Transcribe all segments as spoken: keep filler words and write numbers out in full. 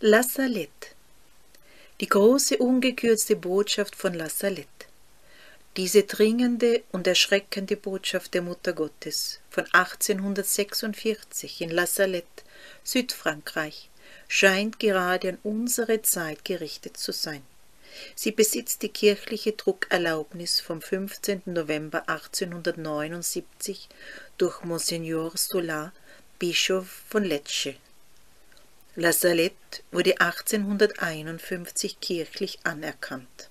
La Salette. Die große ungekürzte Botschaft von La Salette. Diese dringende und erschreckende Botschaft der Mutter Gottes von achtzehnhundertsechsundvierzig in La Salette, Südfrankreich, scheint gerade an unsere Zeit gerichtet zu sein. Sie besitzt die kirchliche Druckerlaubnis vom fünfzehnten November achtzehnhundertneunundsiebzig durch Monsignor Solar, Bischof von Lecce. La Salette wurde achtzehnhunderteinundfünfzig kirchlich anerkannt.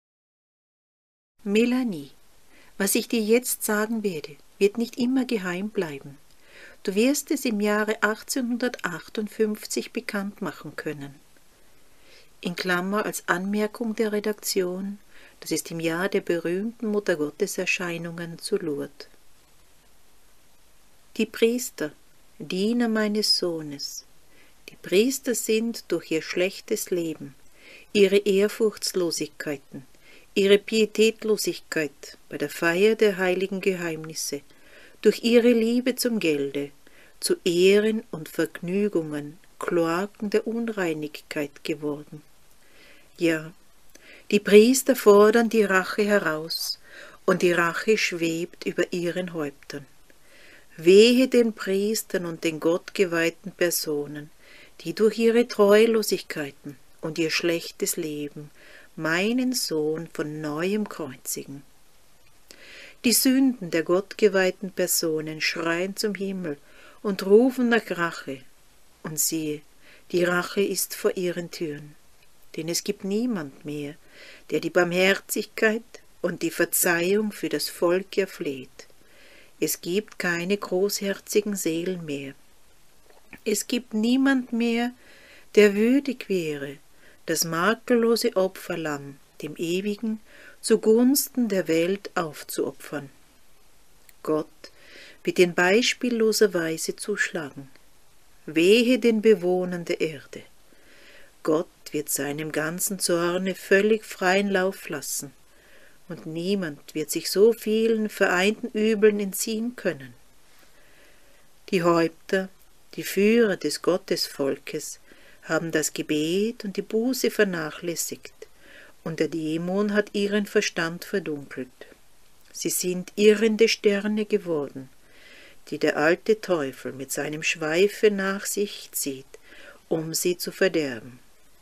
Melanie, was ich dir jetzt sagen werde, wird nicht immer geheim bleiben. Du wirst es im Jahre achtzehnhundertachtundfünfzig bekannt machen können. In Klammer als Anmerkung der Redaktion, das ist im Jahr der berühmten Muttergotteserscheinungen zu Lourdes. Die Priester, Diener meines Sohnes. Die Priester sind durch ihr schlechtes Leben, ihre Ehrfurchtslosigkeiten, ihre Pietätlosigkeit bei der Feier der heiligen Geheimnisse, durch ihre Liebe zum Gelde, zu Ehren und Vergnügungen, Kloaken der Unreinigkeit geworden. Ja, die Priester fordern die Rache heraus, und die Rache schwebt über ihren Häuptern. Wehe den Priestern und den gottgeweihten Personen, die durch ihre Treulosigkeiten und ihr schlechtes Leben meinen Sohn von neuem kreuzigen. Die Sünden der gottgeweihten Personen schreien zum Himmel und rufen nach Rache, und siehe, die Rache ist vor ihren Türen, denn es gibt niemand mehr, der die Barmherzigkeit und die Verzeihung für das Volk erfleht. Es gibt keine großherzigen Seelen mehr. Es gibt niemand mehr, der würdig wäre, das makellose Opferlamm dem Ewigen zugunsten der Welt aufzuopfern. Gott wird in beispielloser Weise zuschlagen. Wehe den Bewohnern der Erde. Gott wird seinem ganzen Zorne völlig freien Lauf lassen, und niemand wird sich so vielen vereinten Übeln entziehen können. Die Häupter, die Führer des Gottesvolkes, haben das Gebet und die Buße vernachlässigt, und der Dämon hat ihren Verstand verdunkelt. Sie sind irrende Sterne geworden, die der alte Teufel mit seinem Schweife nach sich zieht, um sie zu verderben.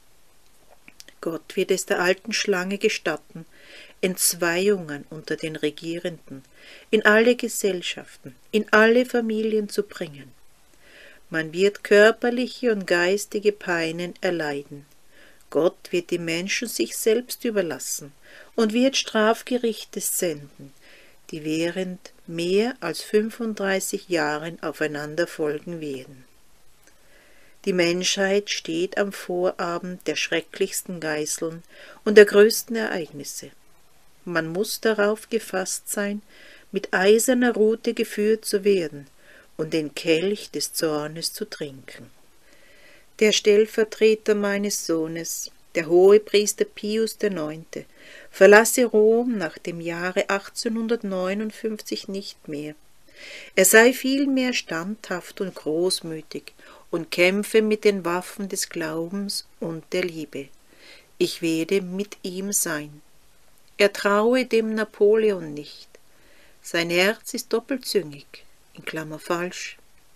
Gott wird es der alten Schlange gestatten, Entzweiungen unter den Regierenden, in alle Gesellschaften, in alle Familien zu bringen. Man wird körperliche und geistige Peinen erleiden. Gott wird die Menschen sich selbst überlassen und wird Strafgerichte senden, die während mehr als fünfunddreißig Jahren aufeinander folgen werden. Die Menschheit steht am Vorabend der schrecklichsten Geißeln und der größten Ereignisse. Man muss darauf gefasst sein, mit eiserner Rute geführt zu werden und den Kelch des Zornes zu trinken. Der Stellvertreter meines Sohnes, der Hohepriester Pius der Neunte, verlasse Rom nach dem Jahre achtzehnhundertneunundfünfzig nicht mehr. Er sei vielmehr standhaft und großmütig und kämpfe mit den Waffen des Glaubens und der Liebe. Ich werde mit ihm sein. Er traue dem Napoleon nicht. Sein Herz ist doppelzüngig, in Klammer falsch.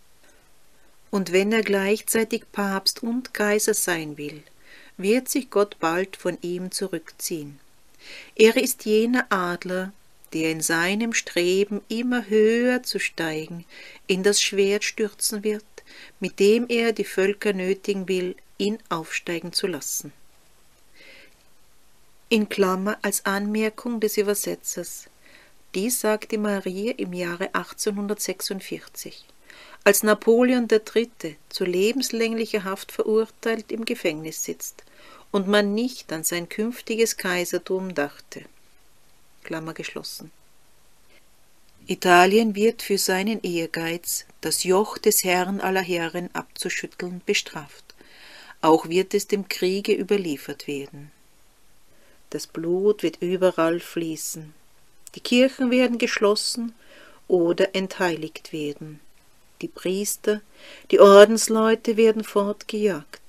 Und wenn er gleichzeitig Papst und Kaiser sein will, wird sich Gott bald von ihm zurückziehen. Er ist jener Adler, der in seinem Streben immer höher zu steigen in das Schwert stürzen wird, mit dem er die Völker nötigen will, ihn aufsteigen zu lassen. In Klammer als Anmerkung des Übersetzers. Dies sagte Maria im Jahre achtzehnhundertsechsundvierzig, als Napoleon der Dritte zu lebenslänglicher Haft verurteilt im Gefängnis sitzt und man nicht an sein künftiges Kaisertum dachte. Klammer geschlossen. Italien wird für seinen Ehrgeiz, das Joch des Herrn aller Herren abzuschütteln, bestraft. Auch wird es dem Kriege überliefert werden. Das Blut wird überall fließen. Die Kirchen werden geschlossen oder entheiligt werden. Die Priester, die Ordensleute werden fortgejagt.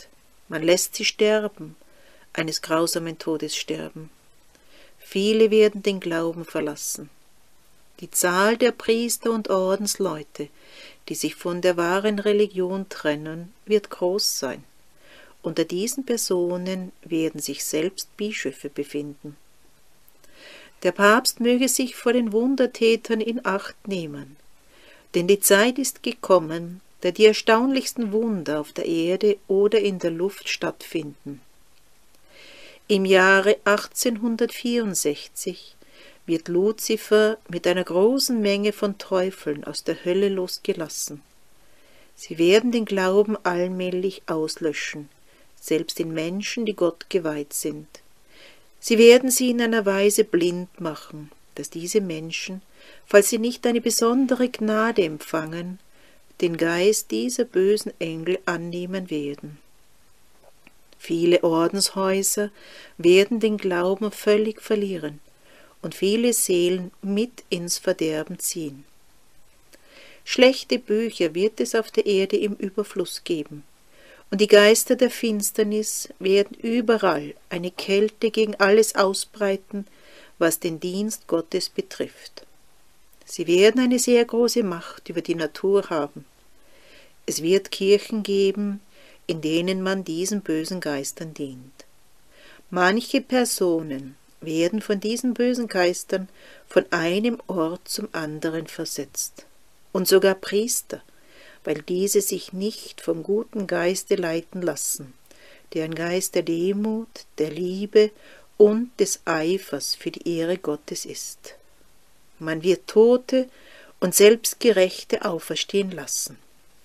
Man lässt sie sterben, eines grausamen Todes sterben. Viele werden den Glauben verlassen. Die Zahl der Priester und Ordensleute, die sich von der wahren Religion trennen, wird groß sein. Unter diesen Personen werden sich selbst Bischöfe befinden. Der Papst möge sich vor den Wundertätern in Acht nehmen, denn die Zeit ist gekommen, da die erstaunlichsten Wunder auf der Erde oder in der Luft stattfinden. Im Jahre achtzehnhundertvierundsechzig wird Luzifer mit einer großen Menge von Teufeln aus der Hölle losgelassen. Sie werden den Glauben allmählich auslöschen, selbst in Menschen, die Gott geweiht sind. Sie werden sie in einer Weise blind machen, dass diese Menschen, falls sie nicht eine besondere Gnade empfangen, den Geist dieser bösen Engel annehmen werden. Viele Ordenshäuser werden den Glauben völlig verlieren und viele Seelen mit ins Verderben ziehen. Schlechte Bücher wird es auf der Erde im Überfluss geben, und die Geister der Finsternis werden überall eine Kälte gegen alles ausbreiten, was den Dienst Gottes betrifft. Sie werden eine sehr große Macht über die Natur haben. Es wird Kirchen geben, in denen man diesen bösen Geistern dient. Manche Personen werden von diesen bösen Geistern von einem Ort zum anderen versetzt. Und sogar Priester, weil diese sich nicht vom guten Geiste leiten lassen, der ein Geist der Demut, der Liebe und des Eifers für die Ehre Gottes ist. Man wird Tote und Selbstgerechte auferstehen lassen.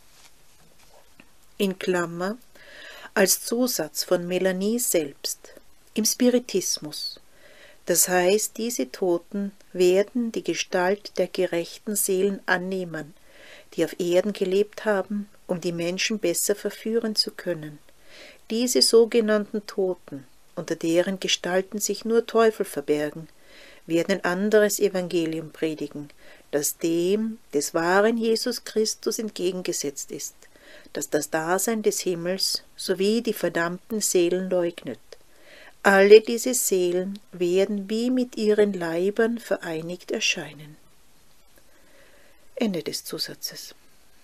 In Klammer, als Zusatz von Melanie selbst, im Spiritismus. Das heißt, diese Toten werden die Gestalt der gerechten Seelen annehmen, die auf Erden gelebt haben, um die Menschen besser verführen zu können. Diese sogenannten Toten, unter deren Gestalten sich nur Teufel verbergen, werden ein anderes Evangelium predigen, das dem des wahren Jesus Christus entgegengesetzt ist, das das Dasein des Himmels sowie die verdammten Seelen leugnet. Alle diese Seelen werden wie mit ihren Leibern vereinigt erscheinen. Ende des Zusatzes.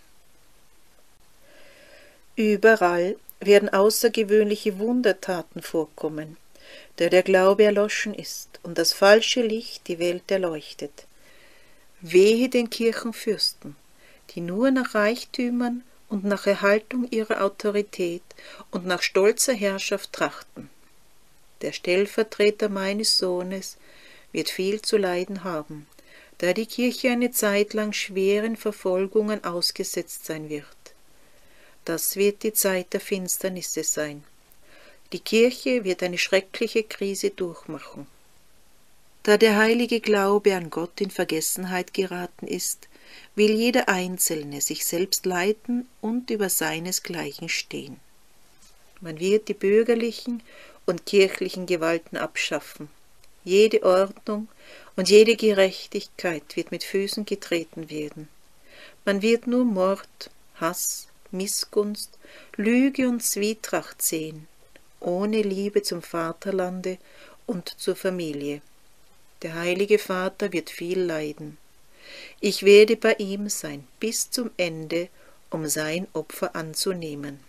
Überall werden außergewöhnliche Wundertaten vorkommen, da der Glaube erloschen ist und das falsche Licht die Welt erleuchtet. Wehe den Kirchenfürsten, die nur nach Reichtümern und nach Erhaltung ihrer Autorität und nach stolzer Herrschaft trachten. Der Stellvertreter meines Sohnes wird viel zu leiden haben, da die Kirche eine Zeit lang schweren Verfolgungen ausgesetzt sein wird. Das wird die Zeit der Finsternisse sein. Die Kirche wird eine schreckliche Krise durchmachen. Da der heilige Glaube an Gott in Vergessenheit geraten ist, will jeder Einzelne sich selbst leiten und über seinesgleichen stehen. Man wird die bürgerlichen und kirchlichen Gewalten abschaffen. Jede Ordnung und jede Gerechtigkeit wird mit Füßen getreten werden. Man wird nur Mord, Hass, Missgunst, Lüge und Zwietracht sehen, ohne Liebe zum Vaterlande und zur Familie. Der heilige Vater wird viel leiden. Ich werde bei ihm sein bis zum Ende, um sein Opfer anzunehmen.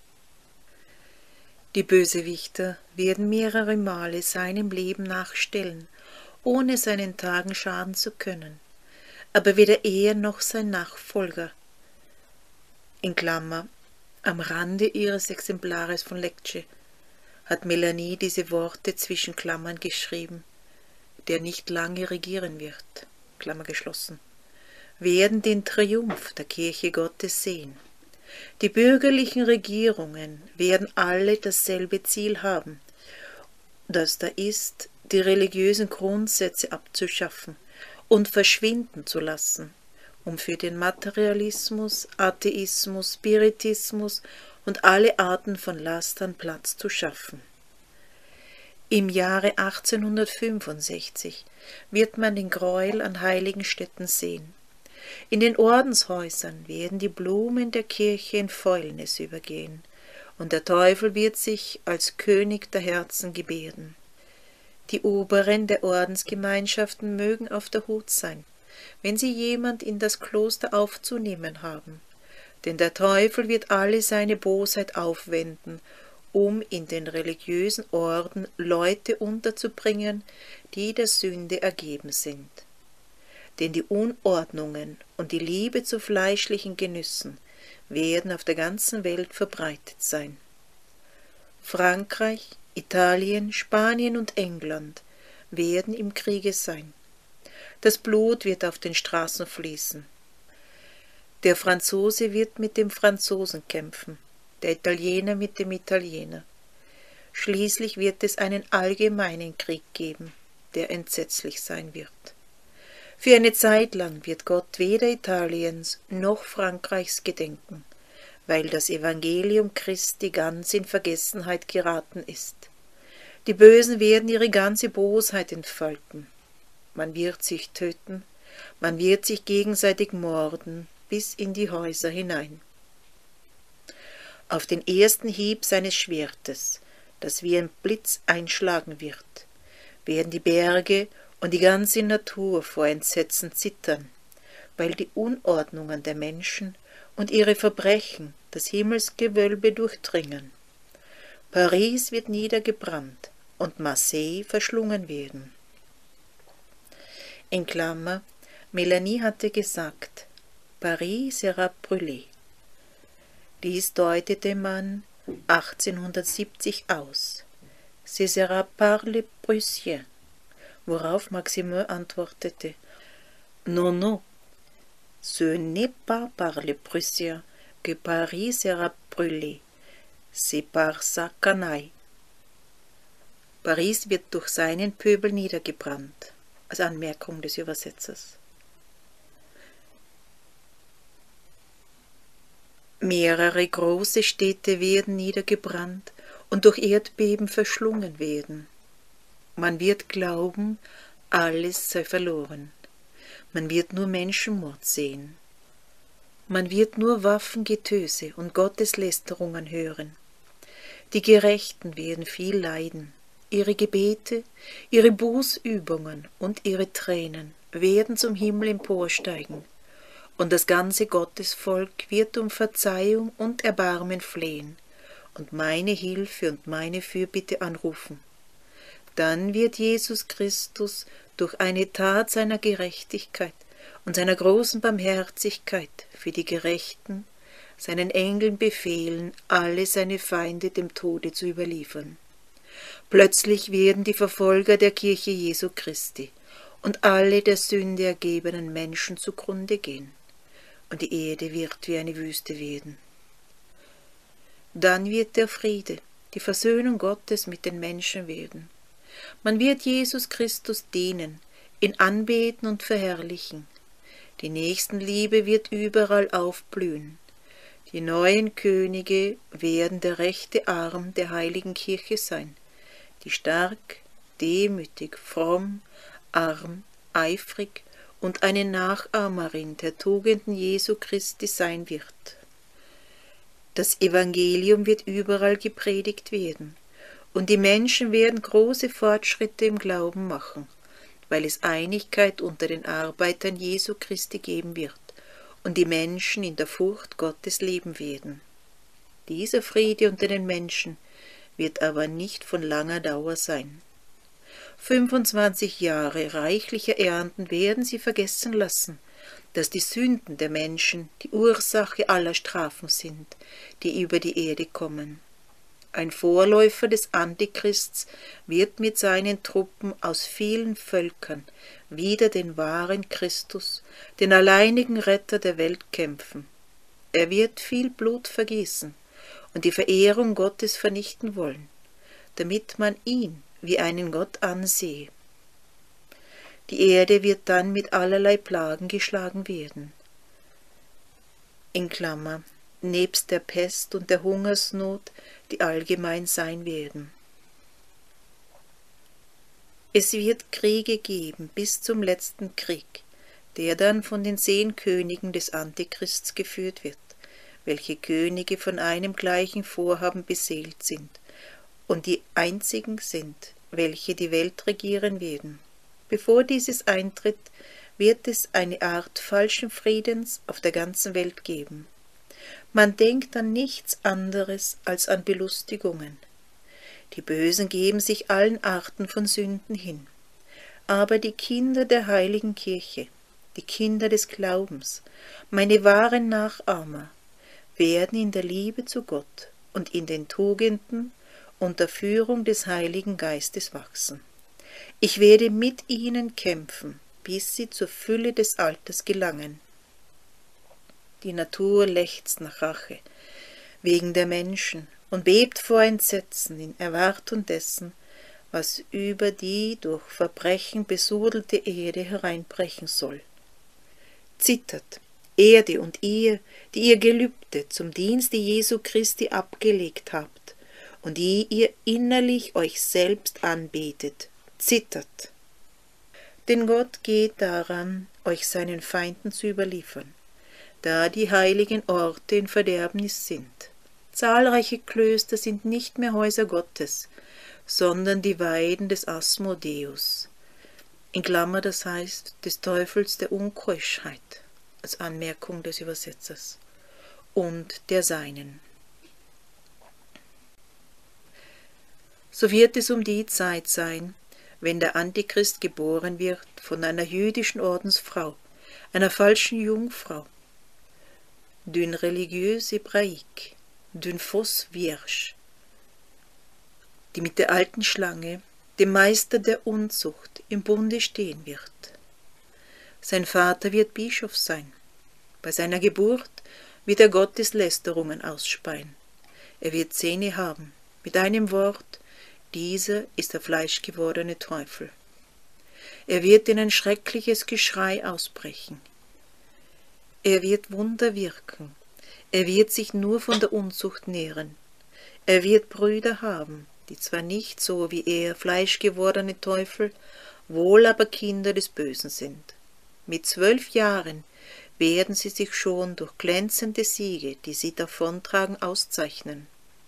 Die Bösewichter werden mehrere Male seinem Leben nachstellen, ohne seinen Tagen schaden zu können, aber weder er noch sein Nachfolger. In Klammer, am Rande ihres Exemplares von Lecce hat Melanie diese Worte zwischen Klammern geschrieben, der nicht lange regieren wird, Klammer geschlossen, werden den Triumph der Kirche Gottes sehen. Die bürgerlichen Regierungen werden alle dasselbe Ziel haben, das da ist, die religiösen Grundsätze abzuschaffen und verschwinden zu lassen, um für den Materialismus, Atheismus, Spiritismus und alle Arten von Lastern Platz zu schaffen. Im Jahre achtzehnhundertfünfundsechzig wird man den Gräuel an heiligen Stätten sehen. In den Ordenshäusern werden die Blumen der Kirche in Fäulnis übergehen, und der Teufel wird sich als König der Herzen gebärden. Die Oberen der Ordensgemeinschaften mögen auf der Hut sein, wenn sie jemand in das Kloster aufzunehmen haben, denn der Teufel wird alle seine Bosheit aufwenden, um in den religiösen Orden Leute unterzubringen, die der Sünde ergeben sind. Denn die Unordnungen und die Liebe zu fleischlichen Genüssen werden auf der ganzen Welt verbreitet sein. Frankreich, Italien, Spanien und England werden im Kriege sein. Das Blut wird auf den Straßen fließen. Der Franzose wird mit dem Franzosen kämpfen, der Italiener mit dem Italiener. Schließlich wird es einen allgemeinen Krieg geben, der entsetzlich sein wird. Für eine Zeit lang wird Gott weder Italiens noch Frankreichs gedenken, weil das Evangelium Christi ganz in Vergessenheit geraten ist. Die Bösen werden ihre ganze Bosheit entfalten. Man wird sich töten, man wird sich gegenseitig morden, bis in die Häuser hinein. Auf den ersten Hieb seines Schwertes, das wie ein Blitz einschlagen wird, werden die Berge und die ganze Natur vor Entsetzen zittern, weil die Unordnungen der Menschen und ihre Verbrechen das Himmelsgewölbe durchdringen. Paris wird niedergebrannt und Marseille verschlungen werden. In Klammer, Melanie hatte gesagt, Paris sera brûlé. Dies deutete man achtzehnhundertsiebzig aus. Ce sera par les Prussiens, worauf Maximin antwortete, non, non, ce n'est pas par les Prussiens que Paris sera brûlé, c'est par sa canaille. Paris wird durch seinen Pöbel niedergebrannt, als Anmerkung des Übersetzers. Mehrere große Städte werden niedergebrannt und durch Erdbeben verschlungen werden. Man wird glauben, alles sei verloren. Man wird nur Menschenmord sehen. Man wird nur Waffengetöse und Gotteslästerungen hören. Die Gerechten werden viel leiden. Ihre Gebete, ihre Bußübungen und ihre Tränen werden zum Himmel emporsteigen, und das ganze Gottesvolk wird um Verzeihung und Erbarmen flehen und meine Hilfe und meine Fürbitte anrufen. Dann wird Jesus Christus durch eine Tat seiner Gerechtigkeit und seiner großen Barmherzigkeit für die Gerechten seinen Engeln befehlen, alle seine Feinde dem Tode zu überliefern. Plötzlich werden die Verfolger der Kirche Jesu Christi und alle der Sünde ergebenen Menschen zugrunde gehen, und die Erde wird wie eine Wüste werden. Dann wird der Friede, die Versöhnung Gottes mit den Menschen werden. Man wird Jesus Christus dienen, ihn anbeten und verherrlichen. Die Nächstenliebe wird überall aufblühen. Die neuen Könige werden der rechte Arm der heiligen Kirche sein, die stark, demütig, fromm, arm, eifrig und eine Nachahmerin der Tugenden Jesu Christi sein wird. Das Evangelium wird überall gepredigt werden, und die Menschen werden große Fortschritte im Glauben machen, weil es Einigkeit unter den Arbeitern Jesu Christi geben wird und die Menschen in der Furcht Gottes leben werden. Dieser Friede unter den Menschen wird aber nicht von langer Dauer sein. fünfundzwanzig Jahre reichlicher Ernten werden sie vergessen lassen, dass die Sünden der Menschen die Ursache aller Strafen sind, die über die Erde kommen. Ein Vorläufer des Antichrists wird mit seinen Truppen aus vielen Völkern wider den wahren Christus, den alleinigen Retter der Welt, kämpfen. Er wird viel Blut vergießen und die Verehrung Gottes vernichten wollen, damit man ihn wie einen Gott ansehe. Die Erde wird dann mit allerlei Plagen geschlagen werden. In Klammer, nebst der Pest und der Hungersnot, die allgemein sein werden. Es wird Kriege geben bis zum letzten Krieg, der dann von den zehn Königen des Antichrists geführt wird, welche Könige von einem gleichen Vorhaben beseelt sind und die einzigen sind, welche die Welt regieren werden. Bevor dieses eintritt, wird es eine Art falschen Friedens auf der ganzen Welt geben. Man denkt an nichts anderes als an Belustigungen. Die Bösen geben sich allen Arten von Sünden hin. Aber die Kinder der heiligen Kirche, die Kinder des Glaubens, meine wahren Nachahmer, werden in der Liebe zu Gott und in den Tugenden unter Führung des Heiligen Geistes wachsen. Ich werde mit ihnen kämpfen, bis sie zur Fülle des Alters gelangen. Die Natur lechzt nach Rache wegen der Menschen und bebt vor Entsetzen in Erwartung dessen, was über die durch Verbrechen besudelte Erde hereinbrechen soll. Zittert, Erde und ihr, die ihr Gelübde zum Dienste Jesu Christi abgelegt habt und die ihr innerlich euch selbst anbetet, zittert. Denn Gott geht daran, euch seinen Feinden zu überliefern, da die heiligen Orte in Verderbnis sind. Zahlreiche Klöster sind nicht mehr Häuser Gottes, sondern die Weiden des Asmodeus, in Klammer das heißt des Teufels der Unkeuschheit, als Anmerkung des Übersetzers, und der Seinen. So wird es um die Zeit sein, wenn der Antichrist geboren wird von einer jüdischen Ordensfrau, einer falschen Jungfrau, d'une religieuse hébraïque, d'une fausse vierge, die mit der alten Schlange, dem Meister der Unzucht, im Bunde stehen wird. Sein Vater wird Bischof sein. Bei seiner Geburt wird er Gotteslästerungen ausspeien. Er wird Zähne haben. Mit einem Wort, dieser ist der fleischgewordene Teufel. Er wird in ein schreckliches Geschrei ausbrechen. Er wird Wunder wirken. Er wird sich nur von der Unzucht nähren. Er wird Brüder haben, die zwar nicht so wie er fleischgewordene Teufel, wohl aber Kinder des Bösen sind. Mit zwölf Jahren werden sie sich schon durch glänzende Siege, die sie davontragen, auszeichnen.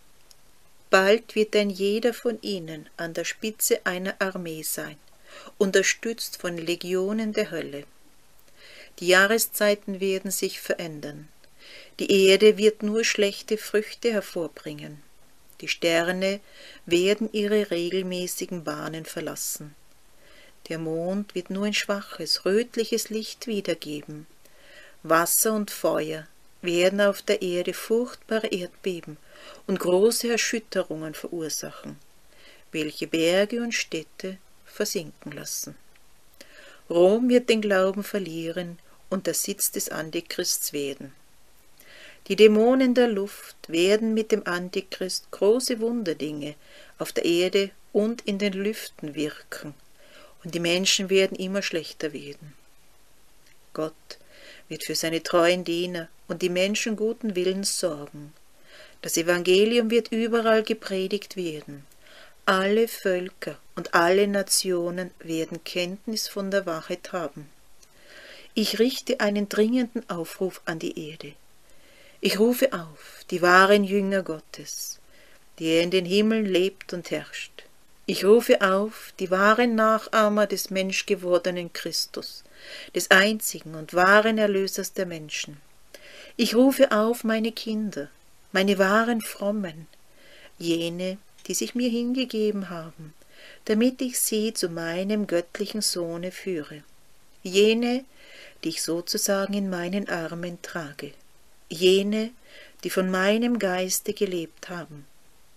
Bald wird ein jeder von ihnen an der Spitze einer Armee sein, unterstützt von Legionen der Hölle. Die Jahreszeiten werden sich verändern. Die Erde wird nur schlechte Früchte hervorbringen. Die Sterne werden ihre regelmäßigen Bahnen verlassen. Der Mond wird nur ein schwaches, rötliches Licht wiedergeben. Wasser und Feuer werden auf der Erde furchtbare Erdbeben und große Erschütterungen verursachen, welche Berge und Städte versinken lassen. Rom wird den Glauben verlieren und der Sitz des Antichrists werden. Die Dämonen der Luft werden mit dem Antichrist große Wunderdinge auf der Erde und in den Lüften wirken, und die Menschen werden immer schlechter werden. Gott wird für seine treuen Diener und die Menschen guten Willens sorgen. Das Evangelium wird überall gepredigt werden. Alle Völker und alle Nationen werden Kenntnis von der Wahrheit haben. Ich richte einen dringenden Aufruf an die Erde. Ich rufe auf, die wahren Jünger Gottes, die er in den Himmeln lebt und herrscht. Ich rufe auf, die wahren Nachahmer des menschgewordenen Christus, des einzigen und wahren Erlösers der Menschen. Ich rufe auf meine Kinder, meine wahren Frommen, jene, die sich mir hingegeben haben, damit ich sie zu meinem göttlichen Sohne führe, jene, die ich sozusagen in meinen Armen trage, jene, die von meinem Geiste gelebt haben.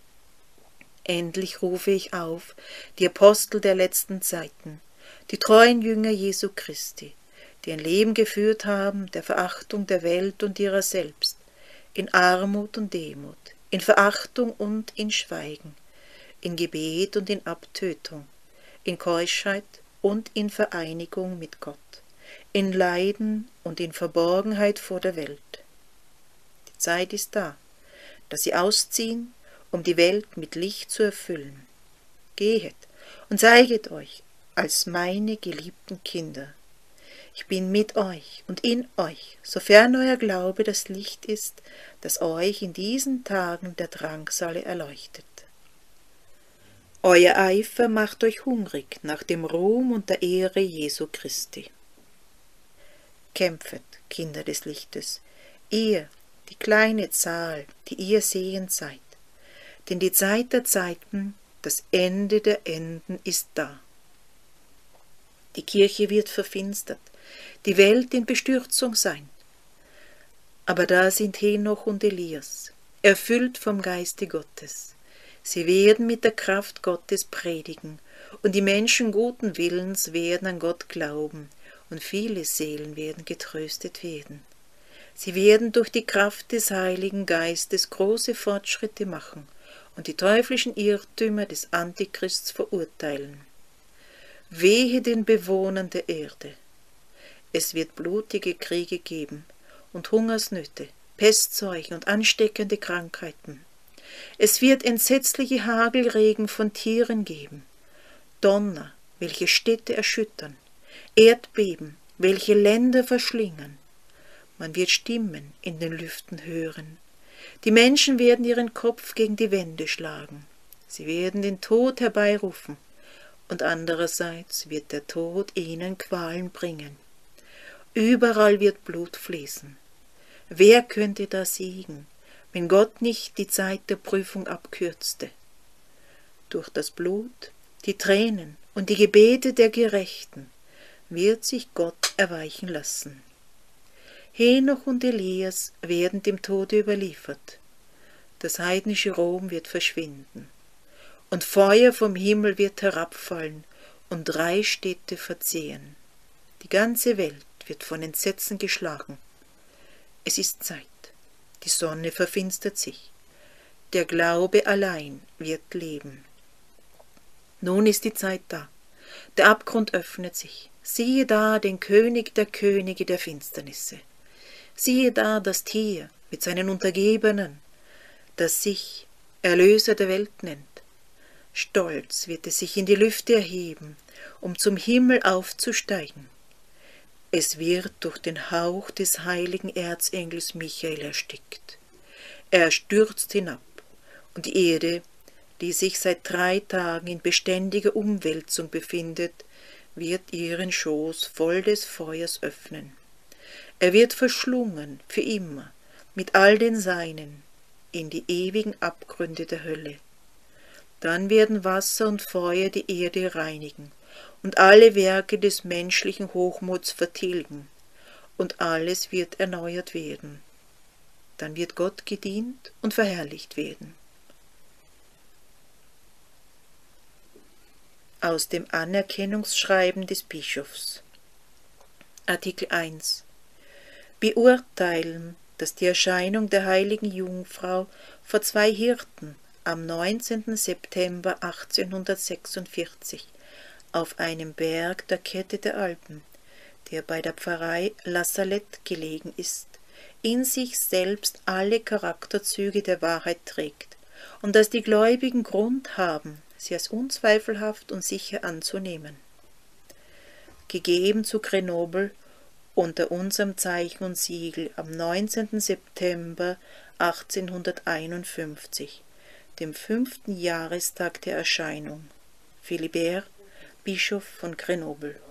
Endlich rufe ich auf, die Apostel der letzten Zeiten, die treuen Jünger Jesu Christi, die ein Leben geführt haben der Verachtung der Welt und ihrer selbst, in Armut und Demut, in Verachtung und in Schweigen, in Gebet und in Abtötung, in Keuschheit und in Vereinigung mit Gott, in Leiden und in Verborgenheit vor der Welt. Die Zeit ist da, dass sie ausziehen, um die Welt mit Licht zu erfüllen. Gehet und zeiget euch als meine geliebten Kinder. Ich bin mit euch und in euch, sofern euer Glaube das Licht ist, das euch in diesen Tagen der Drangsale erleuchtet. Euer Eifer macht euch hungrig nach dem Ruhm und der Ehre Jesu Christi. Kämpfet, Kinder des Lichtes, ihr, die kleine Zahl, die ihr sehend seid, denn die Zeit der Zeiten, das Ende der Enden ist da. Die Kirche wird verfinstert, die Welt in Bestürzung sein. Aber da sind Henoch und Elias, erfüllt vom Geiste Gottes. Sie werden mit der Kraft Gottes predigen, und die Menschen guten Willens werden an Gott glauben, und viele Seelen werden getröstet werden. Sie werden durch die Kraft des Heiligen Geistes große Fortschritte machen und die teuflischen Irrtümer des Antichrists verurteilen. Wehe den Bewohnern der Erde! Es wird blutige Kriege geben und Hungersnöte, Pestseuchen und ansteckende Krankheiten. Es wird entsetzliche Hagelregen von Tieren geben, Donner, welche Städte erschüttern, Erdbeben, welche Länder verschlingen. Man wird Stimmen in den Lüften hören. Die Menschen werden ihren Kopf gegen die Wände schlagen. Sie werden den Tod herbeirufen, und andererseits wird der Tod ihnen Qualen bringen. Überall wird Blut fließen. Wer könnte da siegen, wenn Gott nicht die Zeit der Prüfung abkürzte? Durch das Blut, die Tränen und die Gebete der Gerechten wird sich Gott erweichen lassen. Henoch und Elias werden dem Tode überliefert. Das heidnische Rom wird verschwinden, und Feuer vom Himmel wird herabfallen und drei Städte verzehren. Die ganze Welt wird von Entsetzen geschlagen. Es ist Zeit, die Sonne verfinstert sich, der Glaube allein wird leben. Nun ist die Zeit da, der Abgrund öffnet sich, siehe da den König der Könige der Finsternisse. Siehe da das Tier mit seinen Untergebenen, das sich Erlöser der Welt nennt. Stolz wird es sich in die Lüfte erheben, um zum Himmel aufzusteigen. Es wird durch den Hauch des heiligen Erzengels Michael erstickt. Er stürzt hinab, und die Erde, die sich seit drei Tagen in beständiger Umwälzung befindet, wird ihren Schoß voll des Feuers öffnen. Er wird verschlungen für immer mit all den Seinen in die ewigen Abgründe der Hölle. Dann werden Wasser und Feuer die Erde reinigen und alle Werke des menschlichen Hochmuts vertilgen, und alles wird erneuert werden. Dann wird Gott gedient und verherrlicht werden. Aus dem Anerkennungsschreiben des Bischofs. Artikel eins. Beurteilen, dass die Erscheinung der heiligen Jungfrau vor zwei Hirten am neunzehnten September achtzehnhundertsechsundvierzig auf einem Berg der Kette der Alpen, der bei der Pfarrei La Salette gelegen ist, in sich selbst alle Charakterzüge der Wahrheit trägt und dass die Gläubigen Grund haben, sie als unzweifelhaft und sicher anzunehmen. Gegeben zu Grenoble unter unserem Zeichen und Siegel am neunzehnten September achtzehnhunderteinundfünfzig, dem fünften Jahrestag der Erscheinung. Philibert, Bischof von Grenoble.